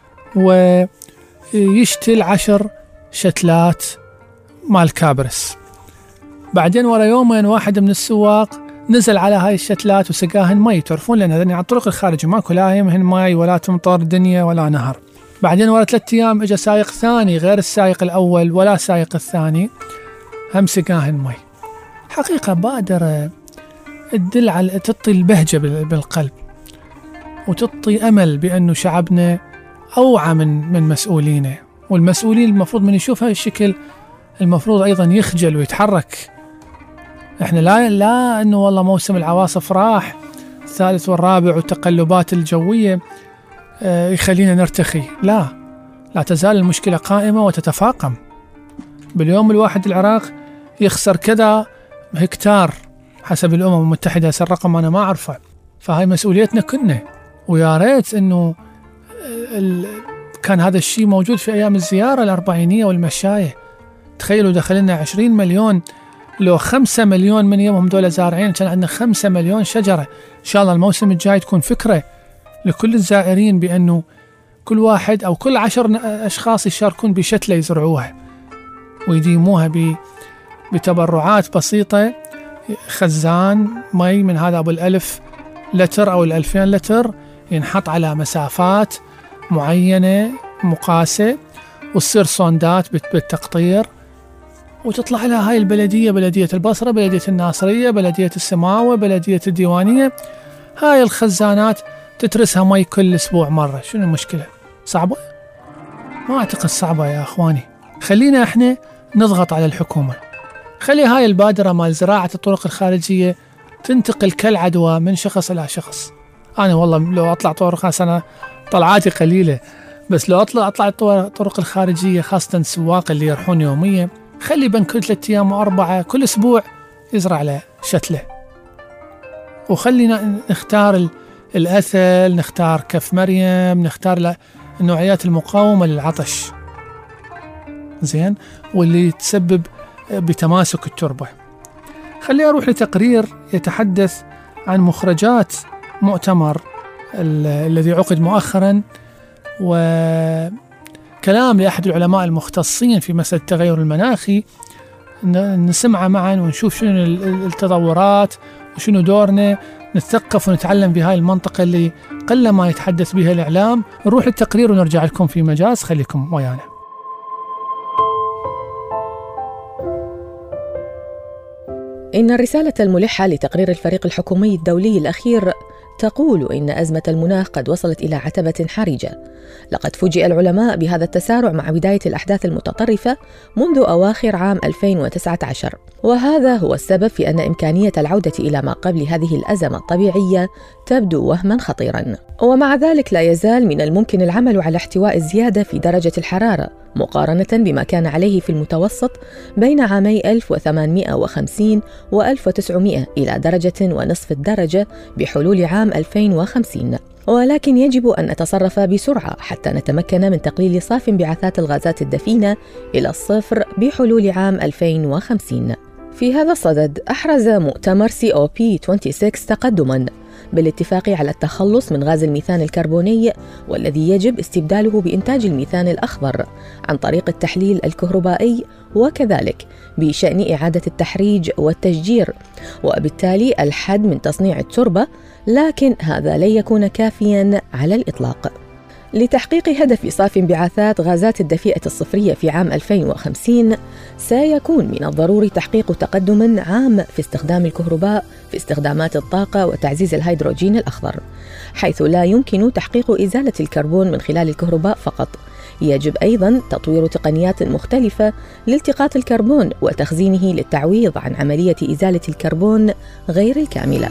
ويشتل 10 شتلات مال كابرس. بعدين ورا يومين واحد من السواق نزل على هاي الشتلات وسقاهن مي. تعرفون لأن هذني على الطرق الخارجية ماكو لا يمهن مي ولا تمطر دنيا ولا نهر. بعدين ورا 3 أيام اجى سائق ثاني غير السائق الأول ولا السائق الثاني، هم سقاهن مي. حقيقة بادرة تدل على تعطي البهجة بالقلب، وتعطي أمل بأنه شعبنا أوعى من مسؤولينه، والمسؤولين المفروض من يشوف هاي الشكل المفروض أيضا يخجل ويتحرك. احنا لا انه والله موسم العواصف راح، الثالث والرابع والتقلبات الجوية يخلينا نرتخي. لا تزال المشكلة قائمة وتتفاقم. باليوم الواحد العراق يخسر كذا هكتار حسب الأمم المتحدة، هذا الرقم أنا ما أعرفه. فهاي مسؤوليتنا كنا، ويا ريت انه كان هذا الشيء موجود في أيام الزيارة الأربعينية والمشاية. تخيلوا دخلنا 20 مليون، لو 5 مليون من يومهم دولة زارعين كان عندنا 5 مليون شجرة. إن شاء الله الموسم الجاي تكون فكرة لكل الزائرين بأنه كل واحد أو كل 10 أشخاص يشاركون بشتلة يزرعوها ويديموها بتبرعات بسيطة. خزان مي من هذا أبو 1000 لتر أو 2000 لتر ينحط على مسافات معينة مقاسة، وتصير صندات بالتقطير، وتطلع لها هاي البلدية، بلدية البصرة، بلدية الناصرية، بلدية السماوة، بلدية الديوانية. هاي الخزانات تترسها مي كل أسبوع مرة. شنو المشكلة؟ صعبة؟ ما أعتقد صعبة يا أخواني. خلينا إحنا نضغط على الحكومة، خلي هاي البادرة مال زراعة الطرق الخارجية تنتقل كالعدوى من شخص إلى شخص. أنا والله لو أطلع طرق، أنا طلعاتي قليلة، بس لو أطلع الطرق الخارجية خاصة السواق اللي يروحون يوميا، خلي بين كل 3 أيام و4 كل أسبوع يزرع له شتلة. وخلينا نختار الأثل، نختار كف مريم، نختار النوعيات المقاومة للعطش. زين، واللي تسبب بتماسك التربة. خلي أروح لتقرير يتحدث عن مخرجات مؤتمر الذي عقد مؤخرا، وكلام لأحد العلماء المختصين في مسألة التغير المناخي، نسمعه معا ونشوف شنو التطورات وشنو دورنا، نتثقف ونتعلم بهاي المنطقة اللي قل ما يتحدث بها الإعلام. نروح للتقرير ونرجع لكم في مجاز، خليكم ويانا. إن الرسالة الملحة لتقرير الفريق الحكومي الدولي الأخير تقول إن أزمة المناخ قد وصلت إلى عتبة حرجة. لقد فوجئ العلماء بهذا التسارع مع بداية الأحداث المتطرفة منذ أواخر عام 2019، وهذا هو السبب في أن إمكانية العودة إلى ما قبل هذه الأزمة الطبيعية تبدو وهما خطيرا. ومع ذلك لا يزال من الممكن العمل على احتواء الزيادة في درجة الحرارة مقارنة بما كان عليه في المتوسط بين عامي 1850 و1900 إلى 1.5 درجة بحلول عام 2050. ولكن يجب أن نتصرف بسرعة حتى نتمكن من تقليل صافي انبعاثات الغازات الدفينة إلى الصفر بحلول عام 2050. في هذا الصدد أحرز مؤتمر COP26 تقدماً بالاتفاق على التخلص من غاز الميثان الكربوني، والذي يجب استبداله بإنتاج الميثان الأخضر عن طريق التحليل الكهربائي، وكذلك بشأن إعادة التحريج والتشجير، وبالتالي الحد من تصنيع التربة. لكن هذا لن يكون كافياً على الإطلاق. لتحقيق هدف صافي انبعاثات غازات الدفيئة الصفرية في عام 2050 سيكون من الضروري تحقيق تقدم عام في استخدام الكهرباء في استخدامات الطاقة وتعزيز الهيدروجين الأخضر، حيث لا يمكن تحقيق إزالة الكربون من خلال الكهرباء فقط. يجب أيضاً تطوير تقنيات مختلفة لالتقاط الكربون وتخزينه للتعويض عن عملية إزالة الكربون غير الكاملة.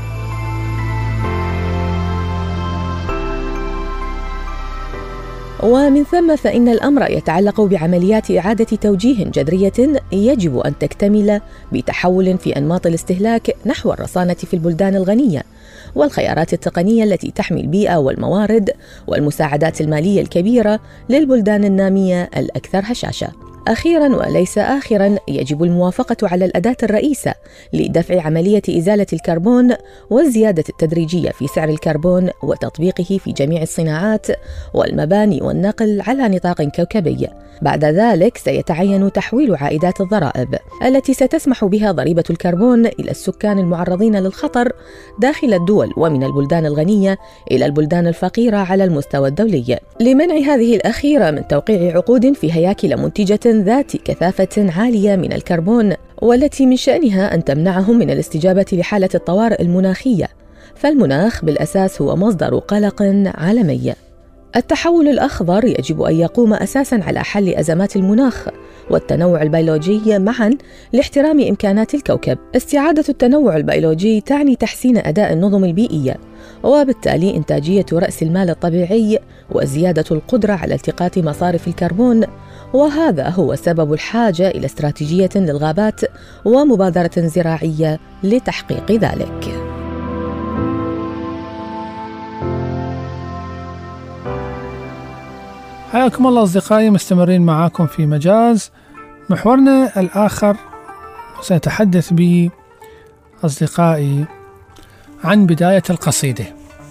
ومن ثم فإن الأمر يتعلق بعمليات إعادة توجيه جذرية يجب أن تكتمل بتحول في أنماط الاستهلاك نحو الرصانة في البلدان الغنية، والخيارات التقنية التي تحمي البيئة والموارد، والمساعدات المالية الكبيرة للبلدان النامية الأكثر هشاشة. أخيراً وليس آخراً، يجب الموافقة على الأداة الرئيسة لدفع عملية إزالة الكربون والزيادة التدريجية في سعر الكربون وتطبيقه في جميع الصناعات والمباني والنقل على نطاق كوكبي. بعد ذلك سيتعين تحويل عائدات الضرائب التي ستسمح بها ضريبة الكربون إلى السكان المعرضين للخطر داخل الدول ومن البلدان الغنية إلى البلدان الفقيرة على المستوى الدولي، لمنع هذه الأخيرة من توقيع عقود في هياكل منتجة ذات كثافة عالية من الكربون، والتي من شأنها أن تمنعهم من الاستجابة لحالة الطوارئ المناخية. فالمناخ بالأساس هو مصدر قلق عالمي. التحول الأخضر يجب أن يقوم أساساً على حل أزمات المناخ والتنوع البيولوجي معاً لاحترام إمكانات الكوكب. استعادة التنوع البيولوجي تعني تحسين أداء النظم البيئية، وبالتالي إنتاجية رأس المال الطبيعي وزيادة القدرة على التقاط مصارف الكربون. وهذا هو سبب الحاجة إلى استراتيجية للغابات ومبادرة زراعية لتحقيق ذلك. حياكم الله أصدقائي، مستمرين معاكم في مجاز. محورنا الآخر سنتحدث به أصدقائي عن بداية القصيدة.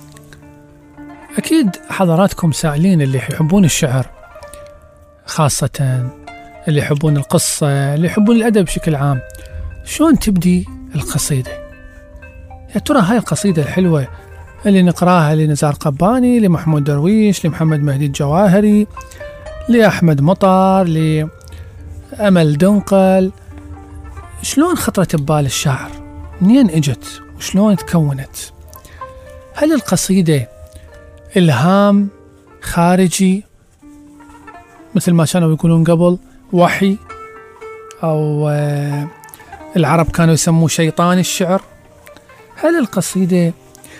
أكيد حضراتكم سائلين، اللي يحبون الشعر خاصة، اللي يحبون القصة، اللي يحبون الأدب بشكل عام، شلون تبدي القصيدة؟ يا ترى هاي القصيدة الحلوة اللي نقراها لنزار قباني، لمحمود درويش، لمحمد مهدي الجواهري، لأحمد مطر، لأمل دنقل، شلون خطرت ببال الشاعر؟ منين اجت؟ وشلون تكونت؟ هل القصيدة إلهام خارجي مثل ما كانوا يقولون قبل، وحي، أو العرب كانوا يسموه شيطان الشعر؟ هل القصيدة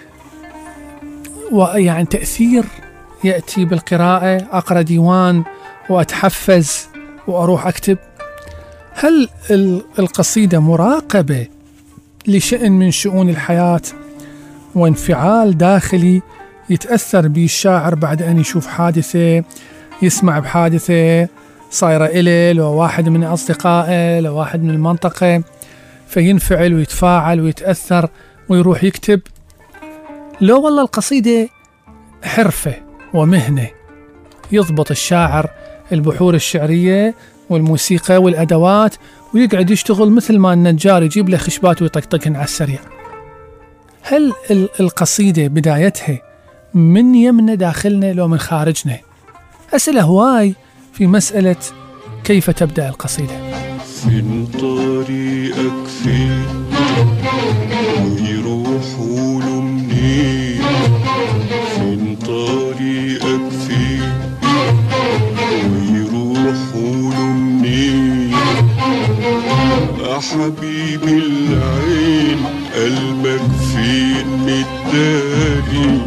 يعني تأثير يأتي بالقراءة، أقرأ ديوان وأتحفز وأروح أكتب؟ هل القصيدة مراقبة لشأن من شؤون الحياة وانفعال داخلي يتأثر به الشاعر بعد أن يشوف حادثة، يسمع بحادثة، صايرة إلي، لو واحد من أصدقائه، لو واحد من المنطقة، فينفعل ويتفاعل ويتأثر ويروح يكتب. لو والله القصيدة حرفة ومهنة، يضبط الشاعر البحور الشعرية والموسيقى والأدوات ويقعد يشتغل مثل ما النجار يجيب له خشبات ويطقطقهن على السريع. هل القصيدة بدايتها من يمنا داخلنا لو من خارجنا؟ أسئلة هواي في مسألة كيف تبدأ القصيدة. فين طريقك فين ويروحوا له منين؟ فين طريقك فين ويروحوا له منين؟ يا حبيبي العين قلبك فين متداري؟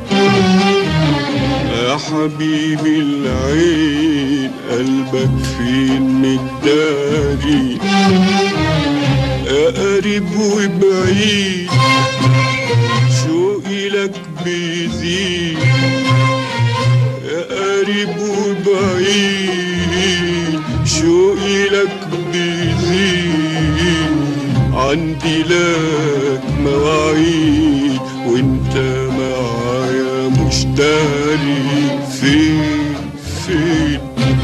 يا حبيبي العين قلبك فين متداري؟ يا قريب وبعيد شوقي لك بيزيد، يا قريب وبعيد شوقي لك بيزيد، عندي لك مواعيد وانت معايا مش داري فين فين.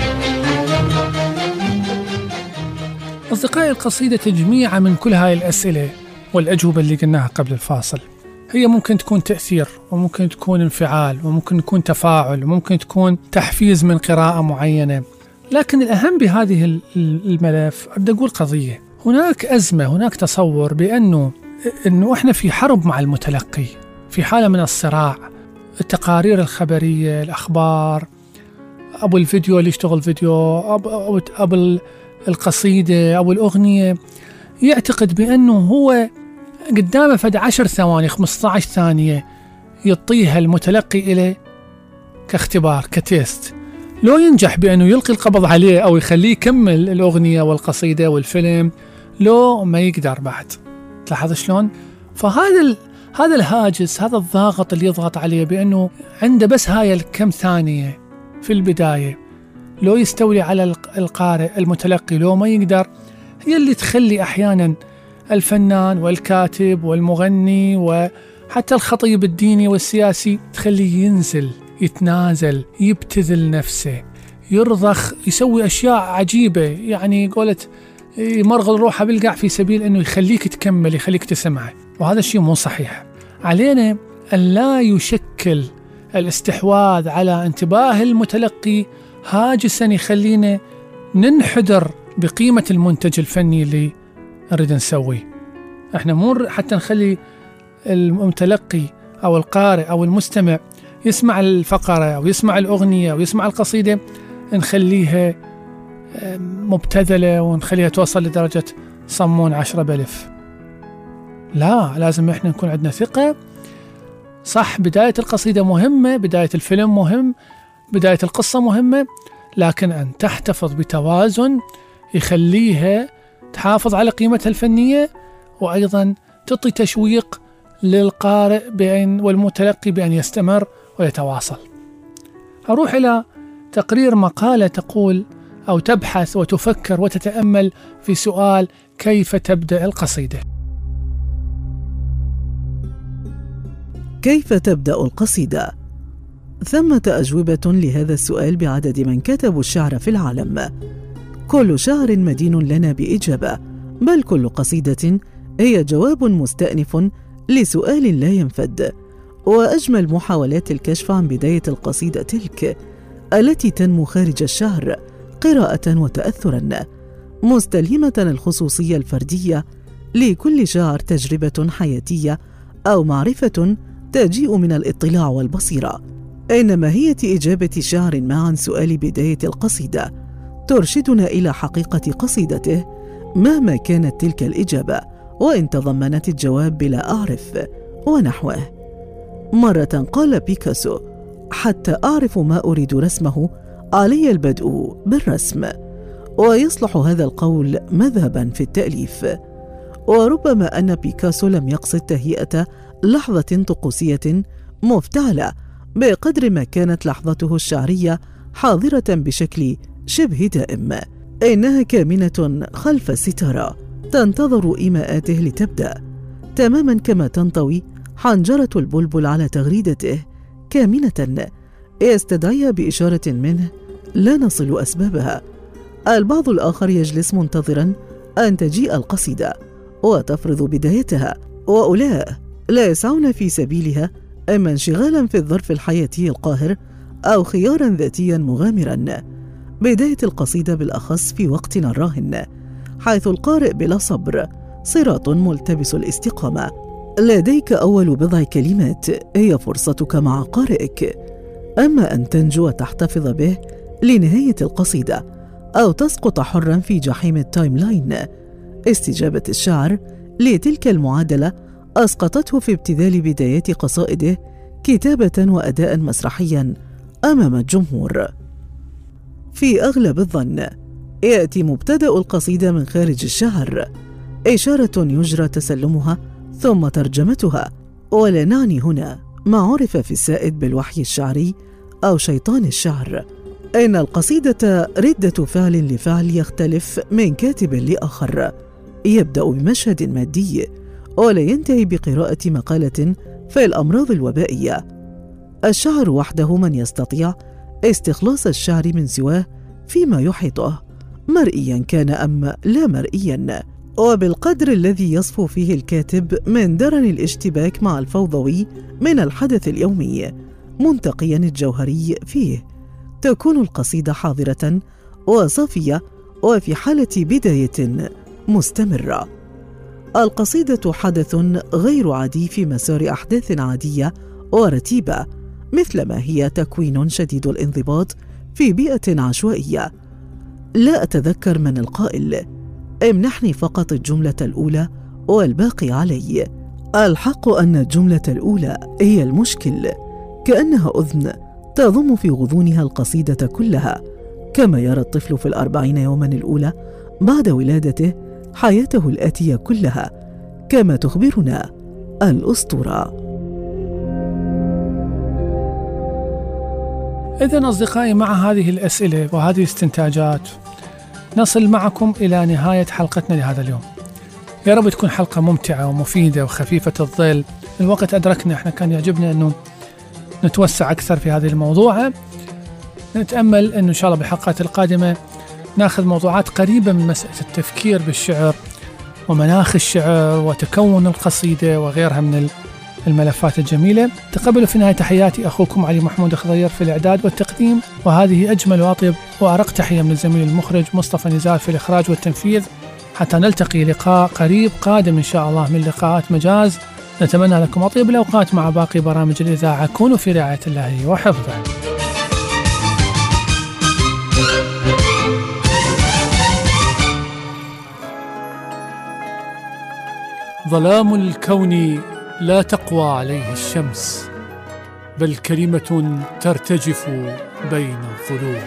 أصدقائي، القصيدة تجميعة من كل هاي الأسئلة والأجوبة اللي قلناها قبل الفاصل. هي ممكن تكون تأثير، وممكن تكون انفعال، وممكن تكون تفاعل، وممكن تكون تحفيز من قراءة معينة. لكن الأهم بهذه الملف أبدأ أقول قضية. هناك أزمة، هناك تصور بأنه إحنا في حرب مع المتلقي، في حالة من الصراع. التقارير الخبرية، الأخبار، أبو الفيديو اللي يشتغل فيديو، أبو القصيدة أو الأغنية، يعتقد بأنه هو قدامه فد 10 ثواني 15 ثانية يعطيها المتلقي إليه كاختبار، كتيست. لو ينجح بأنه يلقي القبض عليه أو يخليه يكمل الأغنية والقصيدة والفيلم، لو ما يقدر بعد. تلاحظ شلون؟ فهذا الهاجس، هذا الضاغط اللي يضغط عليه بأنه عنده بس هاي الكم ثانية في البداية، لو يستولي على القارئ المتلقي لو ما يقدر، هي اللي تخلي أحيانا الفنان والكاتب والمغني وحتى الخطيب الديني والسياسي تخليه ينزل، يتنازل، يبتذل نفسه، يرضخ، يسوي أشياء عجيبة، يعني قولت يمرغل روحه بالقاع في سبيل أنه يخليك تكمل، يخليك تسمعه. وهذا الشيء مو صحيح. علينا أن لا يشكل الاستحواذ على انتباه المتلقي هاجسا يخلينا ننحدر بقيمة المنتج الفني اللي نريد نسويه. احنا مو حتى نخلي المتلقي أو القارئ أو المستمع يسمع الفقرة أو يسمع الأغنية أو يسمع القصيدة نخليها مبتذلة ونخليها توصل لدرجة صمون 10 بلف. لا، لازم احنا نكون عندنا ثقة. صح، بداية القصيدة مهمة، بداية الفيلم مهم، بداية القصة مهمة، لكن أن تحتفظ بتوازن يخليها تحافظ على قيمتها الفنية، وأيضا تعطي تشويق للقارئ والمتلقي بأن يستمر ويتواصل. أروح إلى تقرير مقالة تقول أو تبحث وتفكر وتتأمل في سؤال: كيف تبدأ القصيدة؟ كيف تبدأ القصيدة؟ ثمة أجوبة لهذا السؤال بعدد من كتبوا الشعر في العالم. كل شعر مدين لنا بإجابة، بل كل قصيدة هي جواب مستأنف لسؤال لا ينفد. وأجمل محاولات الكشف عن بداية القصيدة تلك التي تنمو خارج الشعر قراءة وتأثرا، مستلهمة الخصوصية الفردية لكل شاعر، تجربة حياتية أو معرفة تجيء من الاطلاع والبصيرة. إن ماهية إجابة شاعر ما عن سؤال بداية القصيدة ترشدنا إلى حقيقة قصيدته مهما كانت تلك الإجابة، وإن تضمنت الجواب بلا أعرف ونحوه. مرة قال بيكاسو: حتى أعرف ما أريد رسمه علي البدء بالرسم. ويصلح هذا القول مذهبا في التأليف. وربما أن بيكاسو لم يقصد تهيئة لحظة طقوسية مفتعلة بقدر ما كانت لحظته الشعرية حاضرة بشكل شبه دائم. إنها كامنة خلف الستارة تنتظر إيماءاته لتبدأ، تماما كما تنطوي حنجرة البلبل على تغريدته كامنة يستدعيها بإشارة منه لا نصل أسبابها. البعض الآخر يجلس منتظرا أن تجيء القصيدة وتفرض بدايتها، وأولئك لا يسعون في سبيلها إما انشغالا في الظرف الحياتي القاهر أو خيارا ذاتيا مغامرا. بداية القصيدة بالأخص في وقتنا الراهن، حيث القارئ بلا صبر صراط ملتبس الاستقامة. لديك أول بضع كلمات هي فرصتك مع قارئك، أما أن تنجو وتحتفظ به لنهاية القصيدة أو تسقط حرا في جحيم التايم لاين. استجابة الشاعر لتلك المعادلة أسقطته في ابتذال بدايات قصائده كتابة وأداء مسرحيا أمام الجمهور. في أغلب الظن يأتي مبتدأ القصيدة من خارج الشعر، إشارة يجرى تسلمها ثم ترجمتها، ولا نعني هنا ما عرف في السائد بالوحي الشعري أو شيطان الشعر. إن القصيدة ردة فعل لفعل يختلف من كاتب لآخر، يبدأ بمشهد مادي ولا ينتهي بقراءة مقالة في الأمراض الوبائية. الشعر وحده من يستطيع استخلاص الشعر من سواه فيما يحيطه، مرئيا كان أم لا مرئيا، وبالقدر الذي يصفو فيه الكاتب من درن الاشتباك مع الفوضوي من الحدث اليومي منتقيا الجوهري فيه، تكون القصيدة حاضرة وصافية وفي حالة بداية مستمرة. القصيدة حدث غير عادي في مسار أحداث عادية ورتيبة، مثلما هي تكوين شديد الانضباط في بيئة عشوائية. لا أتذكر من القائل: امنحني فقط الجملة الأولى والباقي علي. الحق أن الجملة الأولى هي المشكل، كأنها أذن تضم في غضونها القصيدة كلها، كما يرى الطفل في 40 يوما الأولى بعد ولادته حياته الآتية كلها، كما تخبرنا الأسطورة. إذن أصدقائي، مع هذه الأسئلة وهذه الاستنتاجات نصل معكم إلى نهاية حلقتنا لهذا اليوم. يا رب تكون حلقة ممتعة ومفيدة وخفيفة الظل. الوقت أدركنا، إحنا كان يعجبنا أنه نتوسع أكثر في هذه الموضوع. نتأمل أنه إن شاء الله بالحلقات القادمة ناخذ موضوعات قريبة من مسألة التفكير بالشعر ومناخ الشعر وتكون القصيدة وغيرها من الملفات الجميلة. تقبلوا في نهاية تحياتي أخوكم علي محمود خضير في الإعداد والتقديم، وهذه أجمل وأطيب وأرق تحية من الزميل المخرج مصطفى نزار في الإخراج والتنفيذ. حتى نلتقي لقاء قريب قادم إن شاء الله من لقاءات مجاز. نتمنى لكم أطيب الأوقات مع باقي برامج الإذاعة. كونوا في رعاية الله وحفظه. ظلام الكون لا تقوى عليه الشمس، بل كلمة ترتجف بين الظلوم.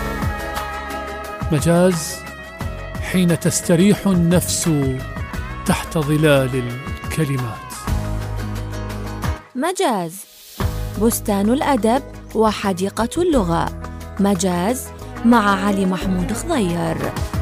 مجاز حين تستريح النفس تحت ظلال الكلمات. مجاز بستان الأدب وحديقة اللغة. مجاز مع علي محمود خضير.